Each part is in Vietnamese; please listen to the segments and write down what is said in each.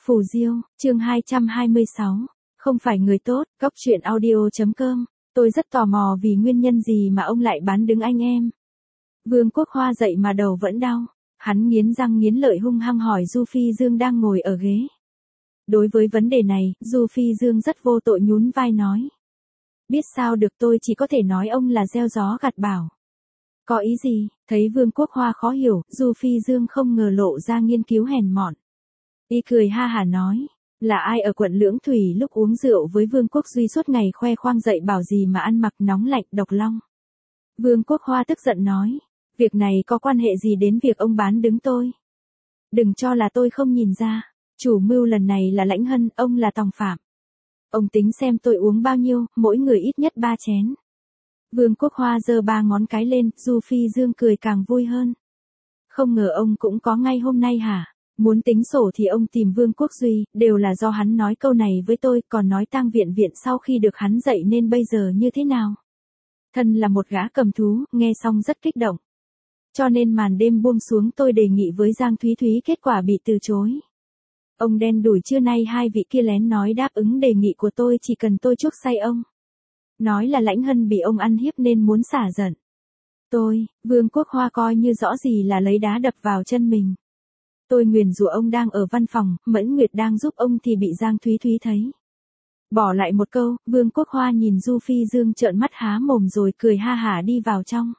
Phù Diêu, chương 226. Không phải người tốt, góc truyện audio.com. Tôi rất tò mò vì nguyên nhân gì mà ông lại bán đứng anh em. Vương Quốc Hoa dậy mà đầu vẫn đau. Hắn nghiến răng nghiến lợi hung hăng hỏi Du Phi Dương đang ngồi ở ghế. Đối với vấn đề này, Du Phi Dương rất vô tội nhún vai nói. Biết sao được, tôi chỉ có thể nói ông là gieo gió gặt bão. Có ý gì? Thấy Vương Quốc Hoa khó hiểu, Du Phi Dương không ngờ lộ ra nghiên cứu hèn mọn. Y cười ha hả nói, là ai ở quận Lưỡng Thủy lúc uống rượu với Vương Quốc Duy suốt ngày khoe khoang dậy bảo gì mà ăn mặc nóng lạnh độc long. Vương Quốc Hoa tức giận nói, việc này có quan hệ gì đến việc ông bán đứng tôi? Đừng cho là tôi không nhìn ra, chủ mưu lần này là Lãnh Hân, ông là tòng phạm. Ông tính xem tôi uống bao nhiêu, mỗi người ít nhất 3 chén. Vương Quốc Hoa giơ 3 ngón cái lên, Du Phi Dương cười càng vui hơn. Không ngờ ông cũng có ngay hôm nay hả? Muốn tính sổ thì ông tìm Vương Quốc Duy, đều là do hắn nói câu này với tôi, còn nói tang viện viện sau khi được hắn dạy nên bây giờ như thế nào. Thân là một gã cầm thú, nghe xong rất kích động. Cho nên màn đêm buông xuống tôi đề nghị với Giang Thúy Thúy, kết quả bị từ chối. Ông đen đủi, trưa nay hai vị kia lén nói đáp ứng đề nghị của tôi chỉ cần tôi chuốc say ông. Nói là Lãnh Hân bị ông ăn hiếp nên muốn xả giận. Vương Quốc Hoa coi như rõ gì là lấy đá đập vào chân mình. Tôi nguyền rủa ông đang ở văn phòng, Mẫn Nguyệt đang giúp ông thì bị Giang Thúy Thúy thấy. Bỏ lại một câu, Vương Quốc Hoa nhìn Du Phi Dương trợn mắt há mồm rồi cười ha hả đi vào trong.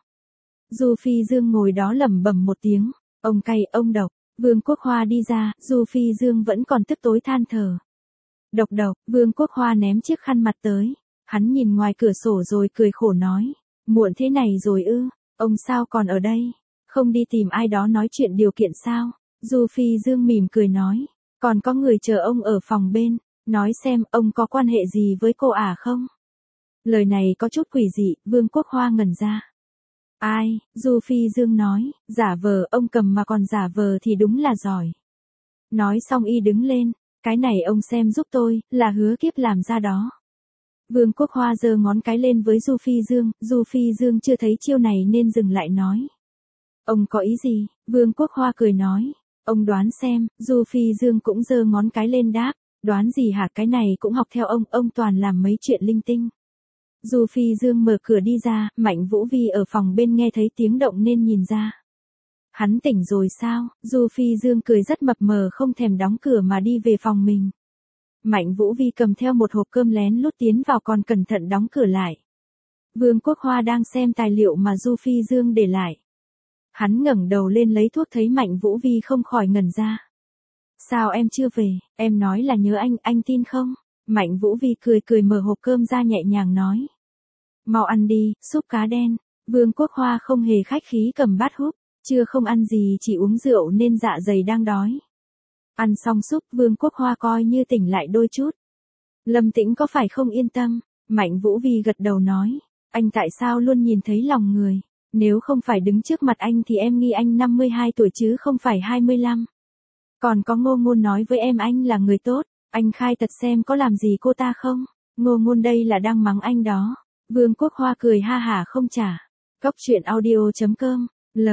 Du Phi Dương ngồi đó lẩm bẩm một tiếng, ông cay, ông độc. Vương Quốc Hoa đi ra, Du Phi Dương vẫn còn tức tối than thở. Độc, Vương Quốc Hoa ném chiếc khăn mặt tới. Hắn nhìn ngoài cửa sổ rồi cười khổ nói, muộn thế này rồi ư, ông sao còn ở đây, không đi tìm ai đó nói chuyện điều kiện sao? Du Phi Dương mỉm cười nói, còn có người chờ ông ở phòng bên, nói xem ông có quan hệ gì với cô ả không? Lời này có chút quỷ dị, Vương Quốc Hoa ngẩn ra. Ai? Du Phi Dương nói, giả vờ, ông cầm mà còn giả vờ thì đúng là giỏi. Nói xong y đứng lên, cái này ông xem giúp tôi, là hứa kiếp làm ra đó. Vương Quốc Hoa giơ ngón cái lên với Du Phi Dương chưa thấy chiêu này nên dừng lại nói. Ông có ý gì? Vương Quốc Hoa cười nói. Ông đoán xem, Du Phi Dương cũng giơ ngón cái lên đáp. Đoán gì hả, cái này cũng học theo ông toàn làm mấy chuyện linh tinh. Du Phi Dương mở cửa đi ra, Mạnh Vũ Vi ở phòng bên nghe thấy tiếng động nên nhìn ra. Hắn tỉnh rồi sao? Du Phi Dương cười rất mập mờ không thèm đóng cửa mà đi về phòng mình. Mạnh Vũ Vi cầm theo một hộp cơm lén lút tiến vào còn cẩn thận đóng cửa lại. Vương Quốc Hoa đang xem tài liệu mà Du Phi Dương để lại. Hắn ngẩng đầu lên lấy thuốc thấy Mạnh Vũ Vi không khỏi ngẩn ra. Sao em chưa về, em nói là nhớ anh tin không? Mạnh Vũ Vi cười mở hộp cơm ra nhẹ nhàng nói. Mau ăn đi, súp cá đen. Vương Quốc Hoa không hề khách khí cầm bát húp, chưa không ăn gì chỉ uống rượu nên dạ dày đang đói. Ăn xong súp, Vương Quốc Hoa coi như tỉnh lại đôi chút. Lâm Tĩnh có phải không yên tâm? Mạnh Vũ Vi gật đầu nói. Anh tại sao luôn nhìn thấy lòng người? Nếu không phải đứng trước mặt anh thì em nghi anh 52 tuổi chứ không phải 25. Còn có Ngô Ngôn nói với em anh là người tốt. Anh khai thật xem có làm gì cô ta không? Ngô Ngôn đây là đang mắng anh đó. Vương Quốc Hoa cười ha hả không trả. Góc truyện audio.com.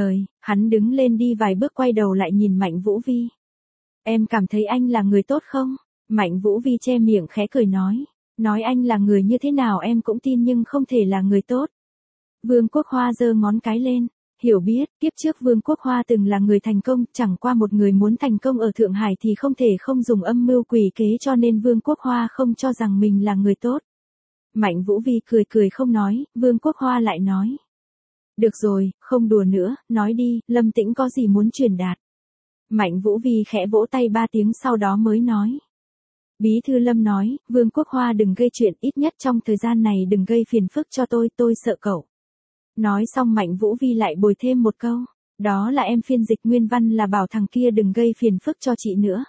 Hắn đứng lên đi vài bước quay đầu lại nhìn Mạnh Vũ Vi. Em cảm thấy anh là người tốt không? Mạnh Vũ Vi che miệng khẽ cười nói. Nói anh là người như thế nào em cũng tin nhưng không thể là người tốt. Vương Quốc Hoa giơ ngón cái lên. Hiểu biết, kiếp trước Vương Quốc Hoa từng là người thành công, chẳng qua một người muốn thành công ở Thượng Hải thì không thể không dùng âm mưu quỷ kế cho nên Vương Quốc Hoa không cho rằng mình là người tốt. Mạnh Vũ Vi cười không nói, Vương Quốc Hoa lại nói. Được rồi, không đùa nữa, nói đi, Lâm Tĩnh có gì muốn truyền đạt. Mạnh Vũ Vi khẽ vỗ tay 3 tiếng sau đó mới nói. Bí thư Lâm nói, Vương Quốc Hoa đừng gây chuyện, ít nhất trong thời gian này đừng gây phiền phức cho tôi sợ cậu. Nói xong Mạnh Vũ Vi lại bồi thêm một câu. Đó là em phiên dịch nguyên văn là bảo thằng kia đừng gây phiền phức cho chị nữa.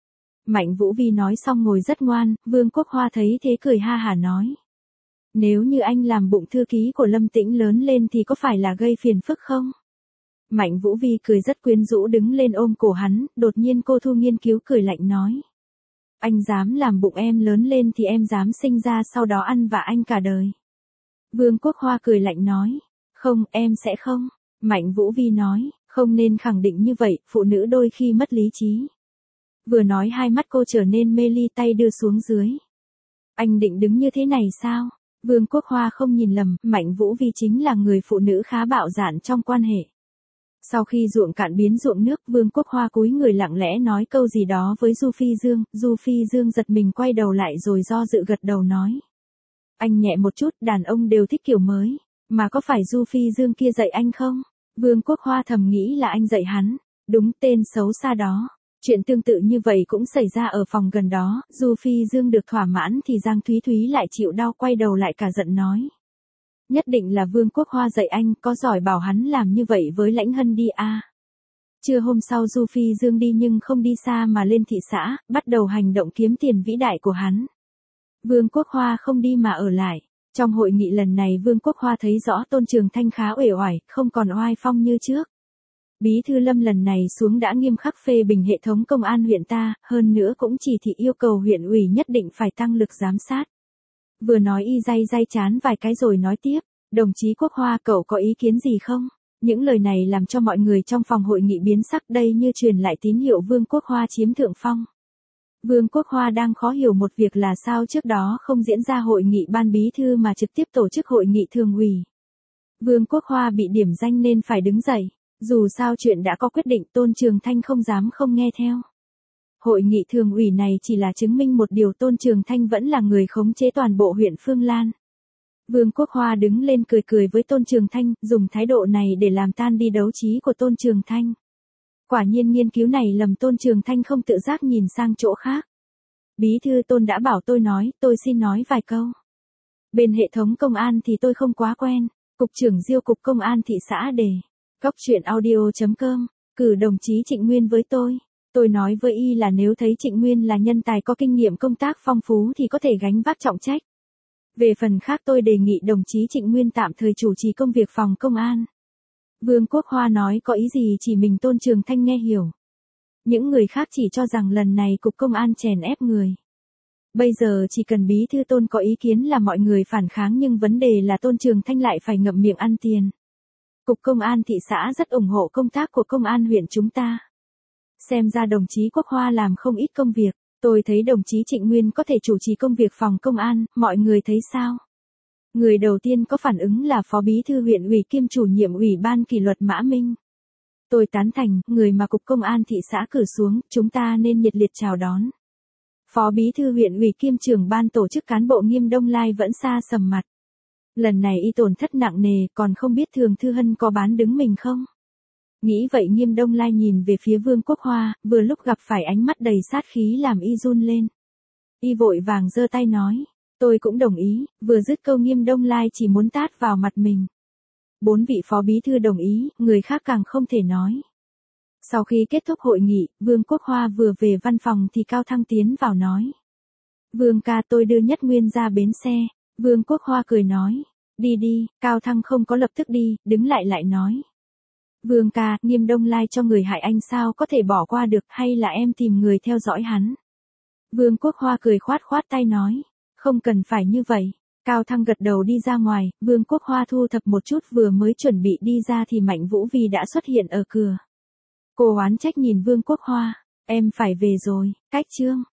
Mạnh Vũ Vi nói xong ngồi rất ngoan, Vương Quốc Hoa thấy thế cười ha hả nói. Nếu như anh làm bụng thư ký của Lâm Tĩnh lớn lên thì có phải là gây phiền phức không? Mạnh Vũ Vi cười rất quyến rũ đứng lên ôm cổ hắn, đột nhiên cô Thu nghiên cứu cười lạnh nói. Anh dám làm bụng em lớn lên thì em dám sinh ra sau đó ăn vạ anh cả đời. Vương Quốc Hoa cười lạnh nói. Không, em sẽ không. Mạnh Vũ Vi nói, không nên khẳng định như vậy, phụ nữ đôi khi mất lý trí. Vừa nói hai mắt cô trở nên mê ly, tay đưa xuống dưới. Anh định đứng như thế này sao? Vương Quốc Hoa không nhìn lầm, Mạnh Vũ Vi chính là người phụ nữ khá bạo dạn trong quan hệ. Sau khi ruộng cạn biến ruộng nước, Vương Quốc Hoa cúi người lặng lẽ nói câu gì đó với Du Phi Dương, Du Phi Dương giật mình quay đầu lại rồi do dự gật đầu nói. Anh nhẹ một chút, đàn ông đều thích kiểu mới, mà có phải Du Phi Dương kia dạy anh không? Vương Quốc Hoa thầm nghĩ là anh dạy hắn, đúng tên xấu xa đó. Chuyện tương tự như vậy cũng xảy ra ở phòng gần đó, Du Phi Dương được thỏa mãn thì Giang Thúy Thúy lại chịu đau quay đầu lại cả giận nói. Nhất định là Vương Quốc Hoa dạy anh, có giỏi bảo hắn làm như vậy với Lãnh Hân đi a. Trưa hôm sau Du Phi Dương đi nhưng không đi xa mà lên thị xã, bắt đầu hành động kiếm tiền vĩ đại của hắn. Vương Quốc Hoa không đi mà ở lại. Trong hội nghị lần này Vương Quốc Hoa thấy rõ Tôn Trường Thanh khá uể oải, không còn oai phong như trước. Bí thư Lâm lần này xuống đã nghiêm khắc phê bình hệ thống công an huyện ta, hơn nữa cũng chỉ thị yêu cầu huyện ủy nhất định phải tăng lực giám sát. Vừa nói y day chán vài cái rồi nói tiếp, đồng chí Quốc Hoa cậu có ý kiến gì không? Những lời này làm cho mọi người trong phòng hội nghị biến sắc, đây như truyền lại tín hiệu Vương Quốc Hoa chiếm thượng phong. Vương Quốc Hoa đang khó hiểu một việc là sao trước đó không diễn ra hội nghị ban bí thư mà trực tiếp tổ chức hội nghị thường ủy. Vương Quốc Hoa bị điểm danh nên phải đứng dậy, dù sao chuyện đã có quyết định, Tôn Trường Thanh không dám không nghe theo. Hội nghị thường ủy này chỉ là chứng minh một điều, Tôn Trường Thanh vẫn là người khống chế toàn bộ huyện Phương Lan. Vương Quốc Hoa đứng lên cười với Tôn Trường Thanh, dùng thái độ này để làm tan đi đấu trí của Tôn Trường Thanh. Quả nhiên nghiên cứu này lầm, Tôn Trường Thanh không tự giác nhìn sang chỗ khác. Bí thư Tôn đã bảo tôi nói, tôi xin nói vài câu. Bên hệ thống công an thì tôi không quá quen, Cục trưởng Diêu Cục Công an thị xã đề. Cóc truyện audio.com, cử đồng chí Trịnh Nguyên với tôi. Tôi nói với y là nếu thấy Trịnh Nguyên là nhân tài có kinh nghiệm công tác phong phú thì có thể gánh vác trọng trách. Về phần khác tôi đề nghị đồng chí Trịnh Nguyên tạm thời chủ trì công việc phòng công an. Vương Quốc Hoa nói có ý gì chỉ mình Tôn Trường Thanh nghe hiểu. Những người khác chỉ cho rằng lần này Cục Công an chèn ép người. Bây giờ chỉ cần bí thư Tôn có ý kiến là mọi người phản kháng, nhưng vấn đề là Tôn Trường Thanh lại phải ngậm miệng ăn tiền. Cục Công an thị xã rất ủng hộ công tác của công an huyện chúng ta. Xem ra đồng chí Quốc Hoa làm không ít công việc, tôi thấy đồng chí Trịnh Nguyên có thể chủ trì công việc phòng công an, mọi người thấy sao? Người đầu tiên có phản ứng là Phó Bí thư huyện ủy kiêm chủ nhiệm Ủy ban kỷ luật Mã Minh. Tôi tán thành, người mà Cục Công an thị xã cử xuống, chúng ta nên nhiệt liệt chào đón. Phó Bí thư huyện ủy kiêm trưởng ban tổ chức cán bộ Nghiêm Đông Lai vẫn xa sầm mặt. Lần này y tổn thất nặng nề, còn không biết Thường Thư Hân có bán đứng mình không? Nghĩ vậy Nghiêm Đông Lai nhìn về phía Vương Quốc Hoa, vừa lúc gặp phải ánh mắt đầy sát khí làm y run lên. Y vội vàng giơ tay nói, tôi cũng đồng ý, vừa dứt câu Nghiêm Đông Lai chỉ muốn tát vào mặt mình. 4 vị phó bí thư đồng ý, người khác càng không thể nói. Sau khi kết thúc hội nghị, Vương Quốc Hoa vừa về văn phòng thì Cao Thăng tiến vào nói. Vương ca, tôi đưa Nhất Nguyên ra bến xe. Vương Quốc Hoa cười nói, đi đi. Cao Thăng không có lập tức đi, đứng lại nói. Vương ca, Nghiêm Đông Lai cho người hại anh sao có thể bỏ qua được, hay là em tìm người theo dõi hắn? Vương Quốc Hoa cười khoát tay nói, không cần phải như vậy. Cao Thăng gật đầu đi ra ngoài, Vương Quốc Hoa thu thập một chút vừa mới chuẩn bị đi ra thì Mạnh Vũ Vi đã xuất hiện ở cửa. Cô oán trách nhìn Vương Quốc Hoa, em phải về rồi, cách chương.